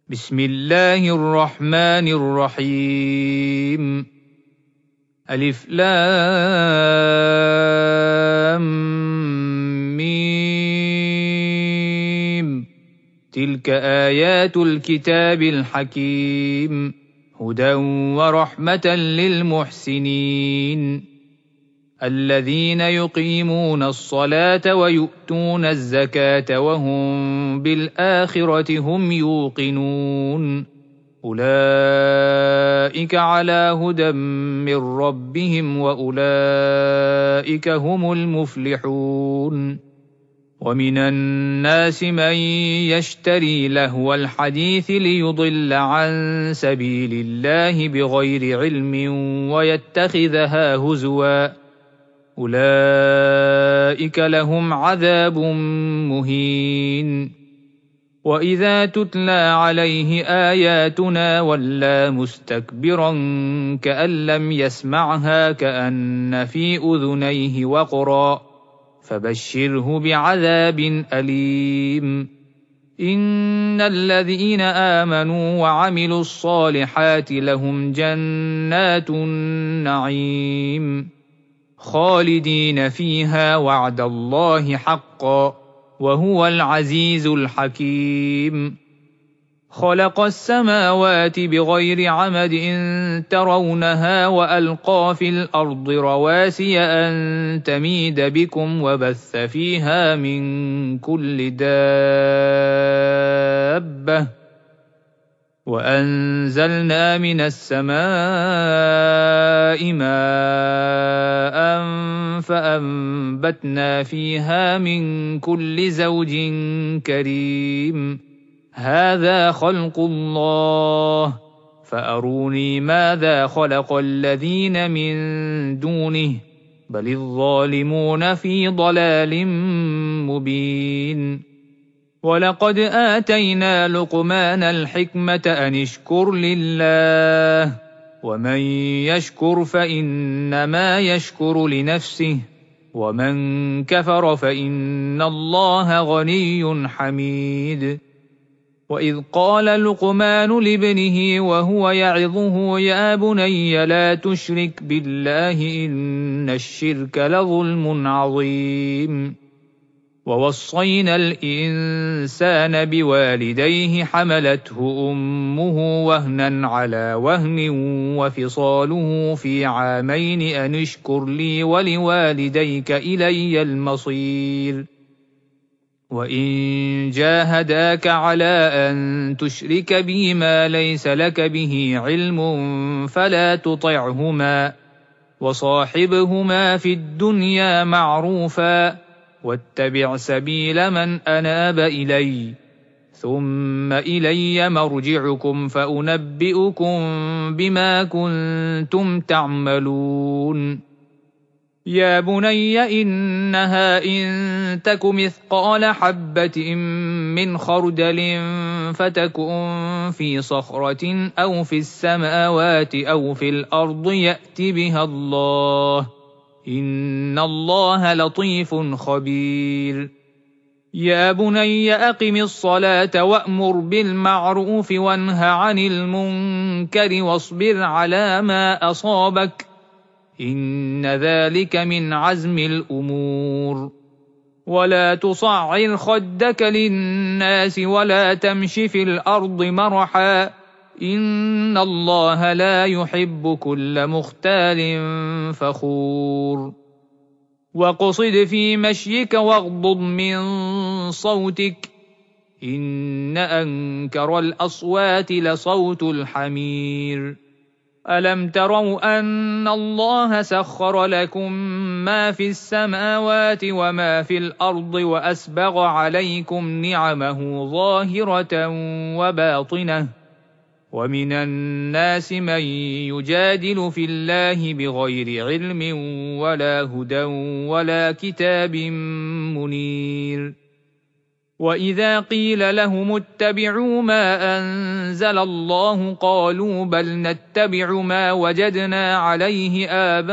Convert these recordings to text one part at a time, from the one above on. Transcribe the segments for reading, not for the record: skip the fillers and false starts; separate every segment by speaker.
Speaker 1: بسم الله الرحمن الرحيم. ألف لام ميم. تلك آيات الكتاب الحكيم، هدى ورحمة للمحسنين الذين يقيمون الصلاة ويؤتون الزكاة وهم بالآخرة هم يوقنون. أولئك على هدى من ربهم وأولئك هم المفلحون. ومن الناس من يشتري لهو الحديث ليضل عن سبيل الله بغير علم ويتخذها هزوا، أولئك لهم عذاب مهين. وإذا تتلى عليه آياتنا ولى مستكبرا كأن لم يسمعها كأن في أذنيه وقرا، فبشره بعذاب أليم. إن الذين آمنوا وعملوا الصالحات لهم جنات النعيم خالدين فيها وعد الله حقا وهو العزيز الحكيم. خلق السماوات بغير عمد ترونها وألقى في الأرض رواسي أن تميد بكم وبث فيها من كل دابة وأنزلنا من السماء ماء فأنبتنا فيها من كل زوج كريم. هذا خلق الله فأروني ماذا خلق الذين من دونه بل الظالمون في ضلال مبين. ولقد آتينا لقمان الحكمة أن اشكر لله ومن يشكر فإنما يشكر لنفسه ومن كفر فإن الله غني حميد. وإذ قال لقمان لابنه وهو يعظه يا بني لا تشرك بالله إن الشرك لظلم عظيم. ووصينا الإنسان بوالديه حملته أمه وهنا على وهن وفصاله في عامين أن اشكر لي ولوالديك إلي المصير. وإن جاهداك على أن تشرك بي ما ليس لك به علم فلا تطعهما وصاحبهما في الدنيا معروفا واتبع سبيل من أناب إلي ثم إلي مرجعكم فأنبئكم بما كنتم تعملون. يا بني إنها إن تك مثقال حبة من خردل فتكن في صخرة أو في السماوات أو في الأرض يأت بها الله إن الله لطيف خبير. يا بني أقم الصلاة وأمر بالمعروف وانه عن المنكر واصبر على ما أصابك إن ذلك من عزم الأمور. ولا تصعر خدك للناس ولا تمش في الأرض مرحا إن الله لا يحب كل مختال فخور. واقصد في مشيك واغضض من صوتك إن أنكر الأصوات لصوت الحمير. ألم تروا أن الله سخر لكم ما في السماوات وما في الأرض وأسبغ عليكم نعمه ظاهرة وباطنة ومن الناس من يجادل في الله بغير علم ولا هدى ولا كتاب منير. وإذا قيل لهم اتبعوا ما أنزل الله قالوا بل نتبع ما وجدنا عليه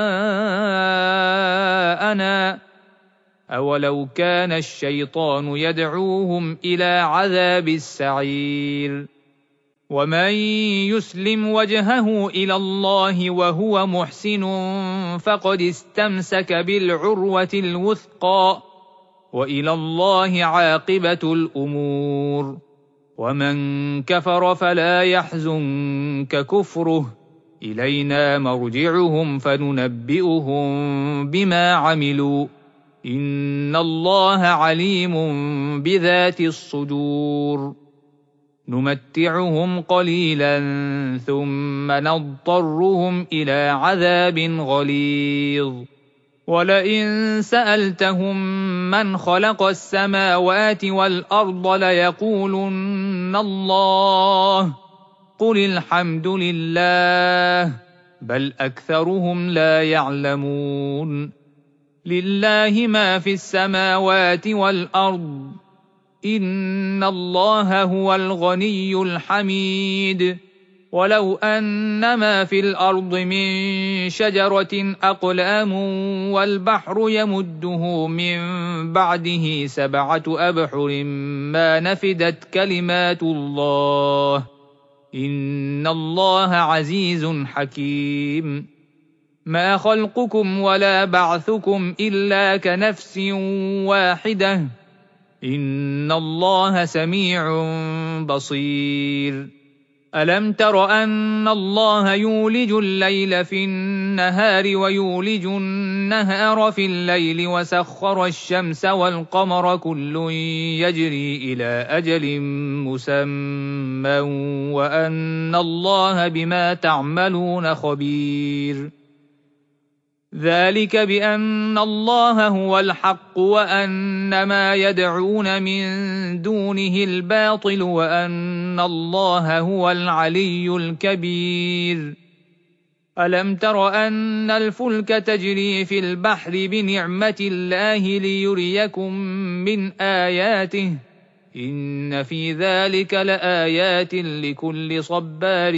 Speaker 1: آباءنا أولو كان الشيطان يدعوهم إلى عذاب السعير. ومن يسلم وجهه إلى الله وهو محسن فقد استمسك بالعروة الوثقى وإلى الله عاقبة الأمور. ومن كفر فلا يحزنك كفره، إلينا مرجعهم فننبئهم بما عملوا، إن الله عليم بذات الصدور. نمتعهم قليلا ثم نضطرهم إلى عذاب غليظ. ولئن سألتهم من خلق السماوات والأرض ليقولن الله، قل الحمد لله، بل أكثرهم لا يعلمون. لله ما في السماوات والأرض، إن الله هو الغني الحميد. ولو أن ما في الأرض من شجرة أقلام والبحر يمده من بعده 7 أبحر ما نفدت كلمات الله، إن الله عزيز حكيم. ما خلقكم ولا بعثكم إلا كنفس واحدة، إن الله سميع بصير. ألم تر أن الله يولج الليل في النهار ويولج النهار في الليل وسخر الشمس والقمر كل يجري إلى أجل مسمى وأن الله بما تعملون خبير. ذلك بأن الله هو الحق وأن ما يدعون من دونه الباطل وأن الله هو العلي الكبير. ألم تر أن الفلك تجري في البحر بنعمة الله ليريكم من آياته، إن في ذلك لآيات لكل صبار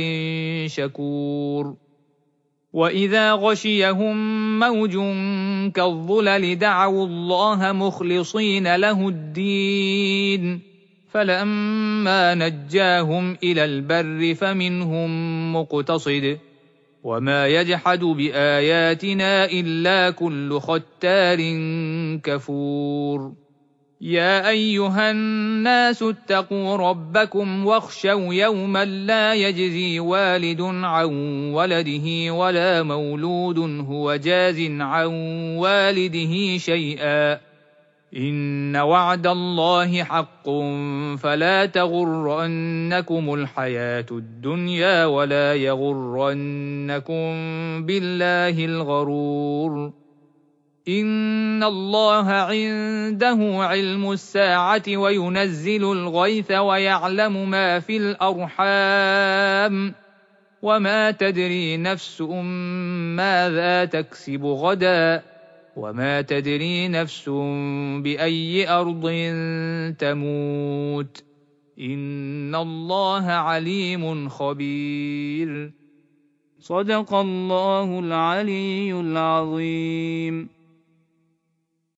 Speaker 1: شكور. وإذا غشيهم موج كالظلل دعوا الله مخلصين له الدين، فلما نجاهم إلى البر فمنهم مقتصد، وما يجحد بآياتنا إلا كل ختار كفور. يا أيها الناس اتقوا ربكم واخشوا يوما لا يجزي والد عن ولده ولا مولود هو جاز عن والده شيئا، إن وعد الله حق فلا تغرنكم الحياة الدنيا ولا يغرنكم بالله الغرور. إن الله عنده علم الساعة وينزل الغيث ويعلم ما في الأرحام، وما تدري نفس ماذا تكسب غدا، وما تدري نفس بأي أرض تموت، إن الله عليم خبير. صدق الله العلي العظيم.